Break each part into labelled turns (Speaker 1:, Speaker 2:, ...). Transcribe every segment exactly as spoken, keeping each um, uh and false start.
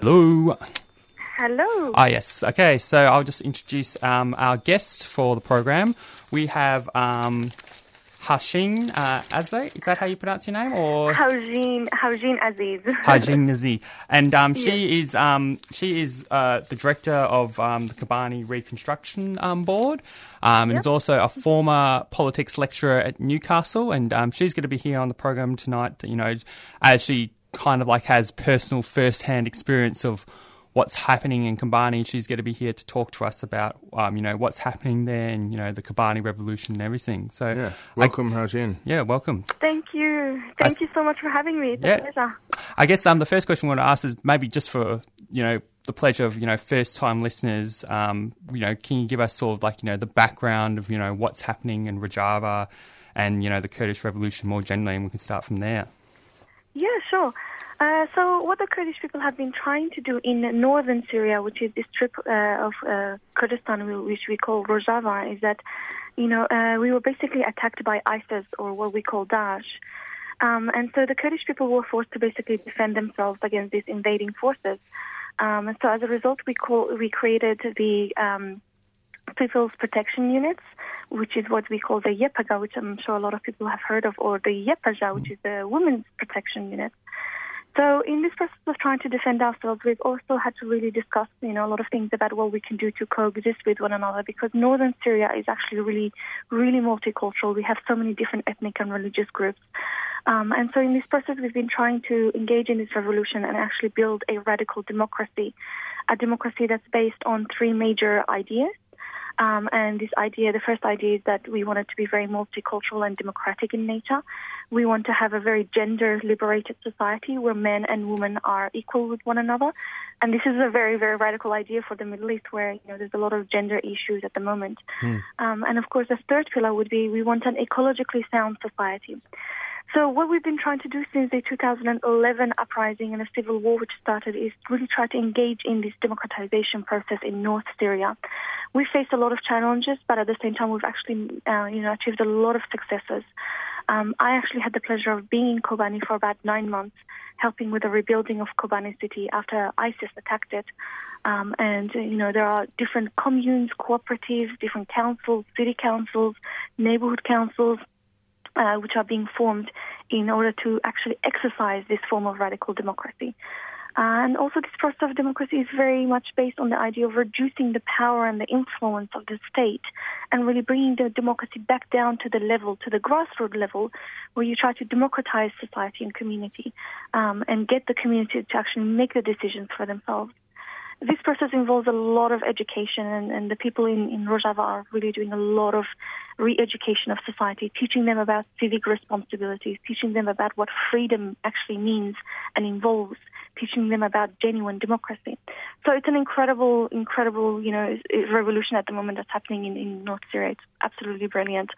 Speaker 1: Hello.
Speaker 2: Hello.
Speaker 1: Ah, yes. Okay, so I'll just introduce um, our guests for the program. We have um, Hasheen uh, Azay. Is that how you pronounce your name? Or
Speaker 2: Hajin, Hajin Aziz.
Speaker 1: Hajin Nazi. And um,
Speaker 2: Yes.
Speaker 1: she is um, she is uh, the director of um, the Kobani Reconstruction um, Board, um, and
Speaker 2: Yep.
Speaker 1: is also a former politics lecturer at Newcastle. And um, she's going to be here on the program tonight. You know, as she kind of like has personal first-hand experience of what's happening in Kobani. She's going to be here to talk to us about, um, you know, what's happening there and, you know, the Kobani revolution and everything. So,
Speaker 3: Yeah, welcome, Hajin.
Speaker 1: Yeah, welcome.
Speaker 2: Thank you. Thank
Speaker 1: I-
Speaker 2: you so much for having me. It's
Speaker 1: Yeah.
Speaker 2: a pleasure.
Speaker 1: I guess um, the first question I want to ask is maybe just for, you know, the pleasure of, you know, first-time listeners, um, you know, can you give us sort of like, you know, the background of, you know, what's happening in Rojava and, you know, the Kurdish revolution more generally, and we can start from there.
Speaker 2: Yeah, sure. Uh, so what the Kurdish people have been trying to do in northern Syria, which is this strip uh, of uh, Kurdistan, which we call Rojava, is that, you know, uh, we were basically attacked by ISIS, or what we call Daesh. Um, and so the Kurdish people were forced to basically defend themselves against these invading forces. Um, and so as a result, we call, we created the um, People's Protection Units, which is what we call the YPG, which I'm sure a lot of people have heard of, or the YPG, which is the Women's Protection Unit. So in this process of trying to defend ourselves, we've also had to really discuss, you know, a lot of things about what we can do to coexist with one another, because northern Syria is actually really, really multicultural. We have so many different ethnic and religious groups. Um, and so in this process, we've been trying to engage in this revolution and actually build a radical democracy, a democracy that's based on three major ideas. Um, and this idea, the first idea is that we want it to be very multicultural and democratic in nature. We want to have a very gender-liberated society where men and women are equal with one another. And this is a very, very radical idea for the Middle East, where, you know, there's a lot of gender issues at the moment. Mm. Um, and of course, the third pillar would be we want an ecologically sound society. So what we've been trying to do since the two thousand eleven uprising and the civil war which started is really try to engage in this democratization process in North Syria. We faced a lot of challenges, but at the same time we've actually uh, you know, achieved a lot of successes. Um, I actually had the pleasure of being in Kobani for about nine months, helping with the rebuilding of Kobani city after ISIS attacked it. Um, and, you know, there are different communes, cooperatives, different councils, city councils, neighborhood councils, Uh, which are being formed in order to actually exercise this form of radical democracy. Uh, and also this process of democracy is very much based on the idea of reducing the power and the influence of the state and really bringing the democracy back down to the level, to the grassroots level, where you try to democratize society and community um, and get the community to actually make the decisions for themselves. This process involves a lot of education, and, and the people in, in Rojava are really doing a lot of re-education of society, teaching them about civic responsibilities, teaching them about what freedom actually means and involves, teaching them about genuine democracy. So it's an incredible, incredible, you know, revolution at the moment that's happening in, in North Syria. It's absolutely brilliant.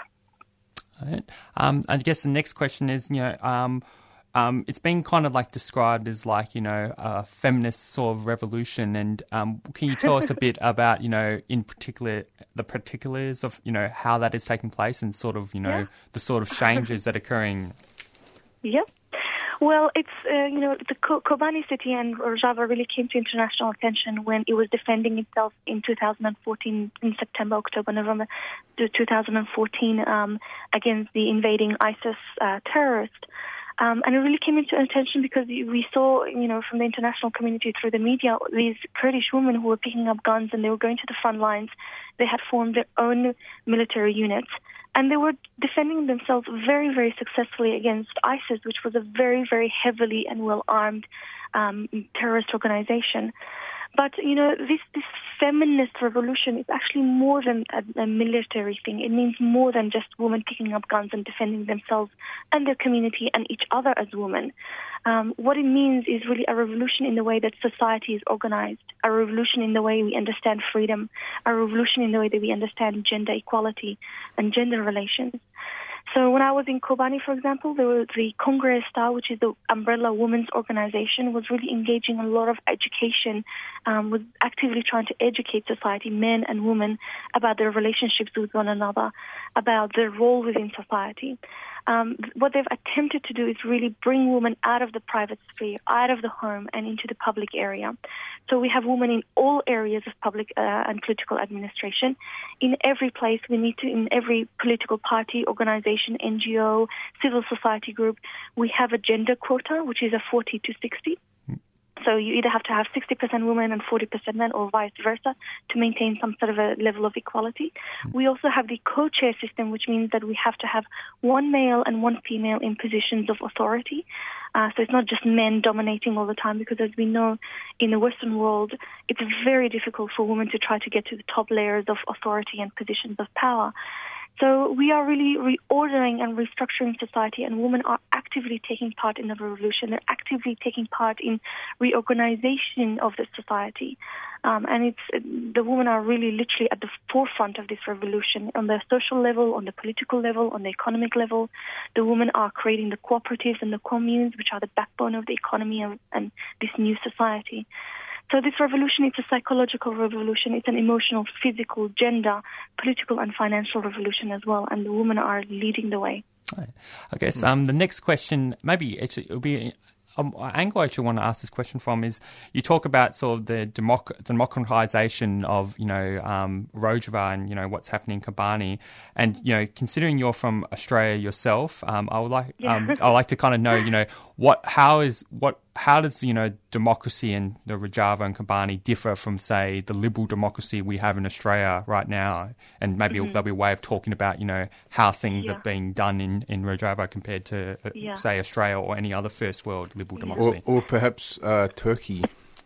Speaker 1: All right. Um, I guess the next question is, you know, um, Um, it's been kind of like described as like, you know, a feminist sort of revolution. And um, can you tell us a bit about, you know, in particular, the particulars of, you know, how that is taking place and sort of, you know,
Speaker 2: yeah.
Speaker 1: the sort of changes that are occurring?
Speaker 2: Yeah. Well, it's, uh, you know, the Kobani city and Rojava really came to international attention when it was defending itself in two thousand fourteen, in September, October, November two thousand fourteen, um, against the invading ISIS uh, terrorists. Um, and it really came into attention because we saw, you know, from the international community through the media, these Kurdish women who were picking up guns and they were going to the front lines. They had formed their own military units. And they were defending themselves very, very successfully against ISIS, which was a very, very heavily and well-armed um, terrorist organization. But, you know, this, this feminist revolution is actually more than a, a military thing. It means more than just women picking up guns and defending themselves and their community and each other as women. Um, what it means is really a revolution in the way that society is organized, a revolution in the way we understand freedom, a revolution in the way that we understand gender equality and gender relations. So when I was in Kobani, for example, there was the Congress Star, which is the umbrella women's organization, was really engaging a lot of education, um, was actively trying to educate society, men and women, about their relationships with one another, about their role within society. Um, what they've attempted to do is really bring women out of the private sphere, out of the home, and into the public area. So we have women in all areas of public uh, and political administration. In every place, we need to, in every political party, organization, N G O, civil society group, we have a gender quota, which is a forty to sixty. So you either have to have sixty percent women and forty percent men, or vice versa, to maintain some sort of a level of equality. We also have the co-chair system, which means that we have to have one male and one female in positions of authority. Uh, so it's not just men dominating all the time, because as we know, in the Western world, it's very difficult for women to try to get to the top layers of authority and positions of power. So we are really reordering and restructuring society, and women are actively taking part in the revolution. They're actively taking part in reorganization of the society. Um, and it's the women are really literally at the forefront of this revolution on the social level, on the political level, on the economic level. The women are creating the cooperatives and the communes, which are the backbone of the economy and, and this new society. So this revolution, it's a psychological revolution. It's an emotional, physical, gender, political and financial revolution as well. And the women are leading the way.
Speaker 1: I guess um, the next question, maybe actually it'll be um, an angle I actually want to ask this question from is you talk about sort of the democ- democratization of, you know, um, Rojava and, you know, what's happening in Kobani. And, you know, considering you're from Australia yourself, um, I would like
Speaker 2: yeah.
Speaker 1: um, I would like to kind of know, you know, what, how is, what, how does, you know, democracy in the Rojava and Kobani differ from, say, the liberal democracy we have in Australia right now? And maybe mm-hmm. there'll be a way of talking about, you know, how things yeah. are being done in, in Rojava compared to, uh, yeah. say, Australia or any other first world liberal democracy.
Speaker 3: Or, or perhaps uh, Turkey.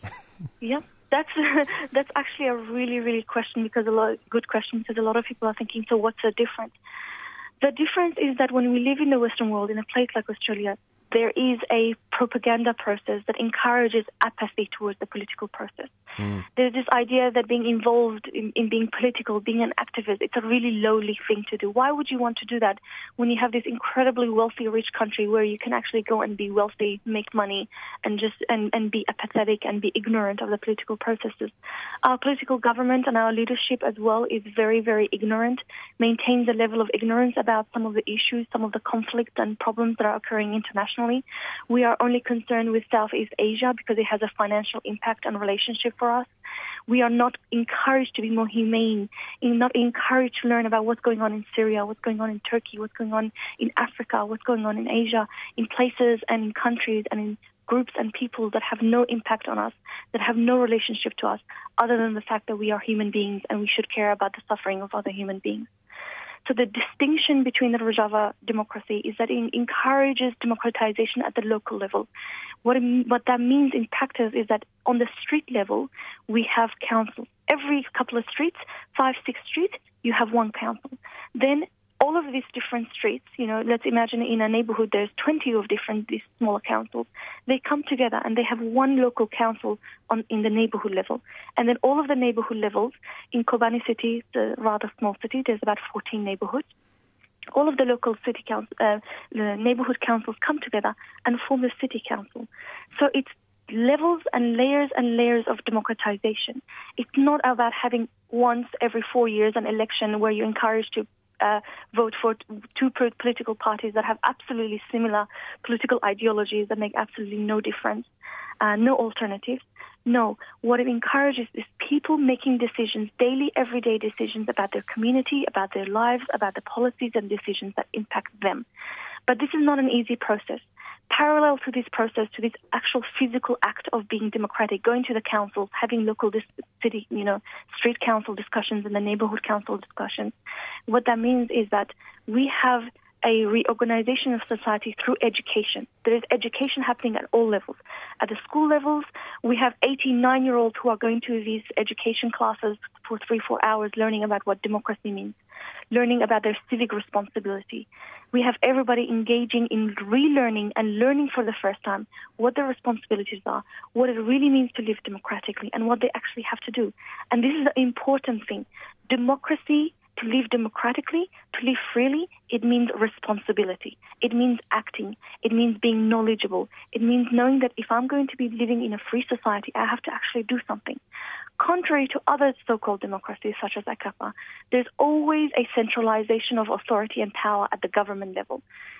Speaker 2: Yeah. That's that's actually a really, really question because a lot good question because a lot of people are thinking, so what's the difference? The difference is that when we live in the Western world, in a place like Australia, there is a propaganda process that encourages apathy towards the political process. Mm. There's this idea that being involved in, in being political, being an activist, it's a really lowly thing to do. Why would you want to do that when you have this incredibly wealthy, rich country where you can actually go and be wealthy, make money, and just and, and be apathetic and be ignorant of the political processes? Our political government and our leadership as well is very, very ignorant, maintains a level of ignorance about some of the issues, some of the conflicts and problems that are occurring internationally. We are only concerned with Southeast Asia because it has a financial impact and relationship for us. We are not encouraged to be more humane, not encouraged to learn about what's going on in Syria, what's going on in Turkey, what's going on in Africa, what's going on in Asia, in places and in countries and in groups and people that have no impact on us, that have no relationship to us, other than the fact that we are human beings and we should care about the suffering of other human beings. So the distinction between the Rojava democracy is that it encourages democratization at the local level. What, it, what that means in practice is that on the street level, we have councils. Every couple of streets, five, six streets, you have one council. Then all of these different streets, you know, let's imagine in a neighborhood there's twenty of different, these smaller councils. They come together and they have one local council on in the neighborhood level. And then all of the neighborhood levels in Kobani city, the rather small city, there's about fourteen neighborhoods. All of the local city council, uh, the neighborhood councils come together and form the city council. So it's levels and layers and layers of democratization. It's not about having once every four years an election where you're encouraged to Uh, vote for two political parties that have absolutely similar political ideologies that make absolutely no difference, uh, no alternatives. No, what it encourages is people making decisions, daily, everyday decisions about their community, about their lives, about the policies and decisions that impact them. But this is not an easy process. Parallel to this process, to this actual physical act of being democratic, going to the councils, having local dis- city, you know, street council discussions and the neighborhood council discussions, what that means is that we have a reorganization of society through education. There is education happening at all levels. At the school levels, we have eighty-nine-year-olds who are going to these education classes for three, four hours learning about what democracy means, learning about their civic responsibility. We have everybody engaging in relearning and learning for the first time what their responsibilities are, what it really means to live democratically, and what they actually have to do. And this is the important thing. Democracy, to live democratically, to live freely, it means responsibility. It means acting. It means being knowledgeable. It means knowing that if I'm going to be living in a free society, I have to actually do something. Contrary to other so-called democracies, such as A K P, there's always a centralization of authority and power at the government level.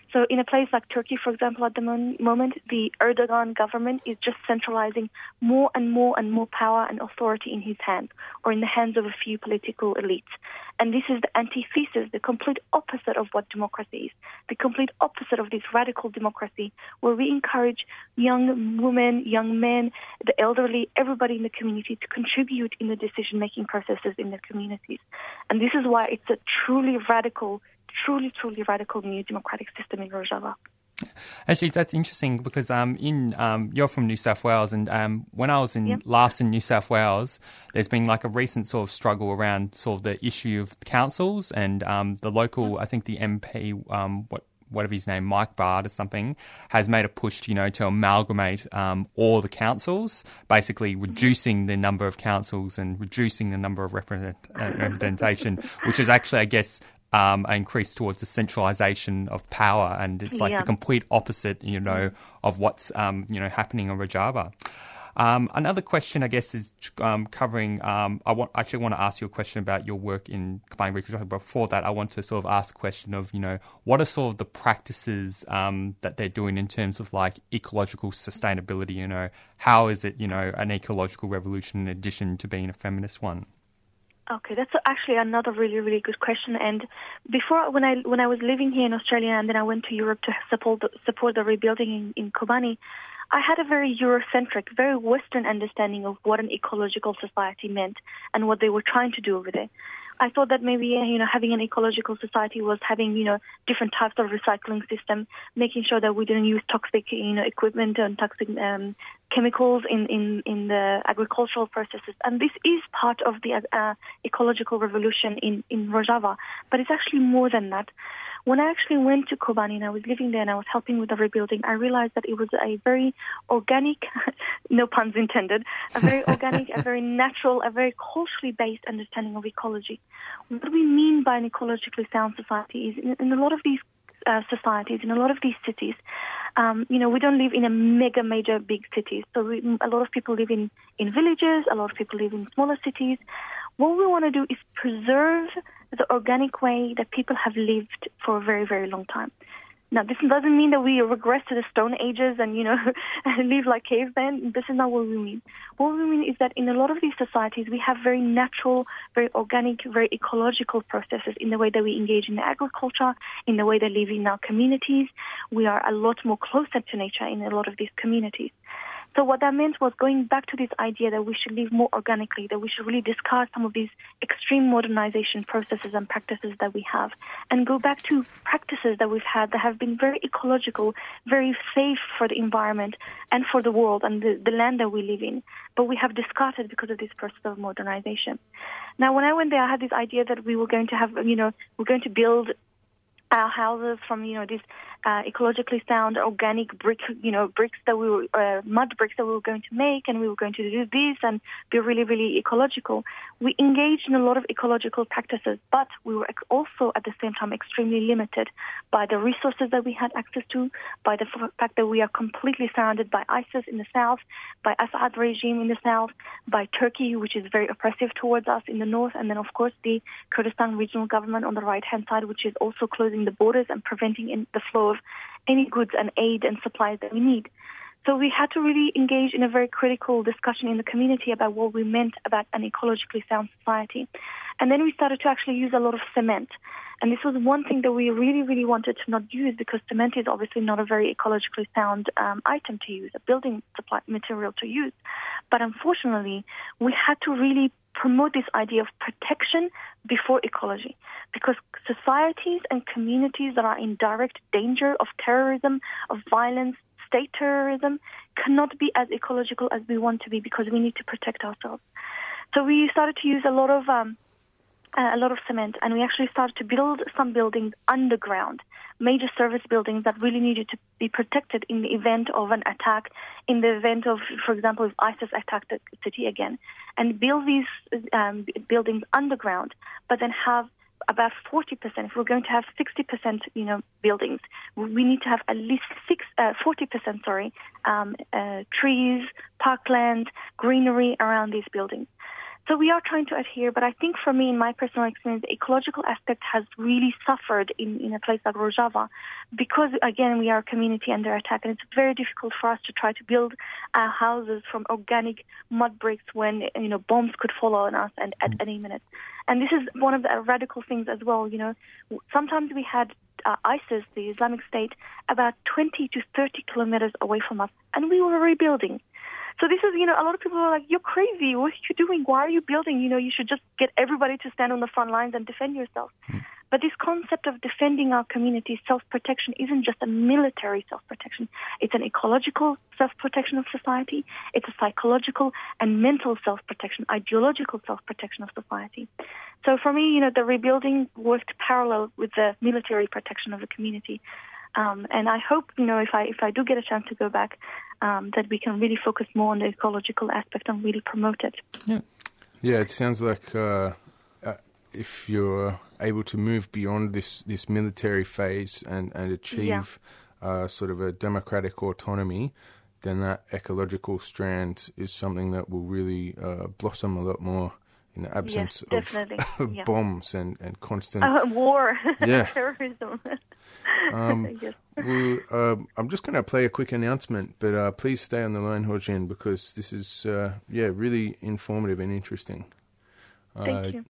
Speaker 2: So in a place like Turkey, for example, at the mon- moment, the Erdogan government is just centralizing more and more and more power and authority in his hands, or in the hands of a few political elites. And this is the antithesis, the complete opposite of what democracy is, the complete opposite of this radical democracy, where we encourage young women, young men, the elderly, everybody in the community to contribute in the decision-making processes in their communities. And this is why it's a truly radical, truly, truly radical new democratic system in Rojava.
Speaker 1: Actually, that's interesting because um, in um, you're from New South Wales, and um, when I was in
Speaker 2: Yep.
Speaker 1: last in New South Wales, there's been like a recent sort of struggle around sort of the issue of councils, and um, the local, I think the M P, um, what whatever his name, Mike Bard or something, has made a push, you know, to amalgamate um, all the councils, basically reducing the number of councils and reducing the number of represent, uh, representation, which is actually, I guess, Um, increase towards the centralisation of power, and it's like
Speaker 2: Yeah.
Speaker 1: the complete opposite, you know, of what's um, you know happening in Rojava. Um, another question, I guess, is um, covering. Um, I want actually want to ask you a question about your work in Kobani Region. But before that, I want to sort of ask a question of, you know, what are sort of the practices um, that they're doing in terms of like ecological sustainability? You know, how is it, you know, an ecological revolution in addition to being a feminist one?
Speaker 2: Okay, that's actually another really, really good question. And before, when I when I was living here in Australia, and then I went to Europe to support the, support the rebuilding in, in Kobani, I had a very Eurocentric, very Western understanding of what an ecological society meant and what they were trying to do over there. I thought that maybe, you know, having an ecological society was having, you know, different types of recycling system, making sure that we didn't use toxic, you know, equipment and toxic um, chemicals in, in, in the agricultural processes. And this is part of the uh, ecological revolution in, in Rojava, but it's actually more than that. When I actually went to Kobani and I was living there and I was helping with the rebuilding, I realized that it was a very organic, no puns intended, a very organic, a very natural, a very culturally based understanding of ecology. What we mean by an ecologically sound society is in, in a lot of these uh, societies, in a lot of these cities, um, you know, we don't live in a mega, major big cities. So we, a lot of people live in, in villages, a lot of people live in smaller cities. What we want to do is preserve the organic way that people have lived for a very, very long time. Now, this doesn't mean that we regress to the Stone Ages and, you know, live like cavemen. This is not what we mean. What we mean is that in a lot of these societies, we have very natural, very organic, very ecological processes in the way that we engage in the agriculture, in the way they live in our communities. We are a lot more closer to nature in a lot of these communities. So what that meant was going back to this idea that we should live more organically, that we should really discard some of these extreme modernization processes and practices that we have, and go back to practices that we've had that have been very ecological, very safe for the environment and for the world and the, the land that we live in, but we have discarded because of this process of modernization. Now, when I went there, I had this idea that we were going to have, you know, we're going to build our houses from, you know, these uh, ecologically sound organic brick, you know, bricks that we were, uh, mud bricks that we were going to make, and we were going to do this and be really, really ecological. We engaged in a lot of ecological practices, but we were also at the same time extremely limited by the resources that we had access to, by the fact that we are completely surrounded by ISIS in the south, by Assad regime in the south, by Turkey, which is very oppressive towards us in the north, and then, of course, the Kurdistan regional government on the right-hand side, which is also closing the borders and preventing in the flow of any goods and aid and supplies that we need. So we had to really engage in a very critical discussion in the community about what we meant about an ecologically sound society. And then we started to actually use a lot of cement. And this was one thing that we really, really wanted to not use, because cement is obviously not a very ecologically sound um, item to use, a building supply material to use. But unfortunately, we had to really promote this idea of protection before ecology, because societies and communities that are in direct danger of terrorism, of violence, state terrorism, cannot be as ecological as we want to be, because we need to protect ourselves. So we started to use a lot of um, uh, a lot of cement, and we actually started to build some buildings underground, major service buildings that really needed to be protected in the event of an attack, in the event of, for example, if ISIS attacked the city again, and build these um, buildings underground, but then have about forty percent. If we're going to have sixty percent, you know, buildings, we need to have at least six, uh, forty percent, sorry, um, uh, trees, parkland, greenery around these buildings. So we are trying to adhere, but I think for me, in my personal experience, the ecological aspect has really suffered in, in a place like Rojava because, again, we are a community under attack, and it's very difficult for us to try to build our houses from organic mud bricks when, you know, bombs could fall on us and at any minute. And this is one of the radical things as well, you know. Sometimes we had uh, ISIS, the Islamic State, about twenty to thirty kilometers away from us, and we were rebuilding. So this is, you know, a lot of people are like, you're crazy. What are you doing? Why are you building? You know, you should just get everybody to stand on the front lines and defend yourself. Mm. But this concept of defending our community, self-protection, isn't just a military self-protection. It's an ecological self-protection of society. It's a psychological and mental self-protection, ideological self-protection of society. So for me, you know, the rebuilding worked parallel with the military protection of the community. Um, and I hope, you know, if I if I do get a chance to go back, um, that we can really focus more on the ecological aspect and really promote it.
Speaker 3: Yeah, yeah. It sounds like uh, uh, if you're able to move beyond this, this military phase and and achieve yeah. uh, sort of a democratic autonomy, then that ecological strand is something that will really uh, blossom a lot more. In the absence
Speaker 2: yes,
Speaker 3: of, of
Speaker 2: yeah.
Speaker 3: bombs and, and constant...
Speaker 2: Uh, war,
Speaker 3: yeah.
Speaker 2: terrorism.
Speaker 3: um,
Speaker 2: yes.
Speaker 3: well, uh, I'm just going to play a quick announcement, but uh, please stay on the line, Ho-Jin, because this is uh, yeah really informative and interesting.
Speaker 2: Thank
Speaker 3: uh,
Speaker 2: you.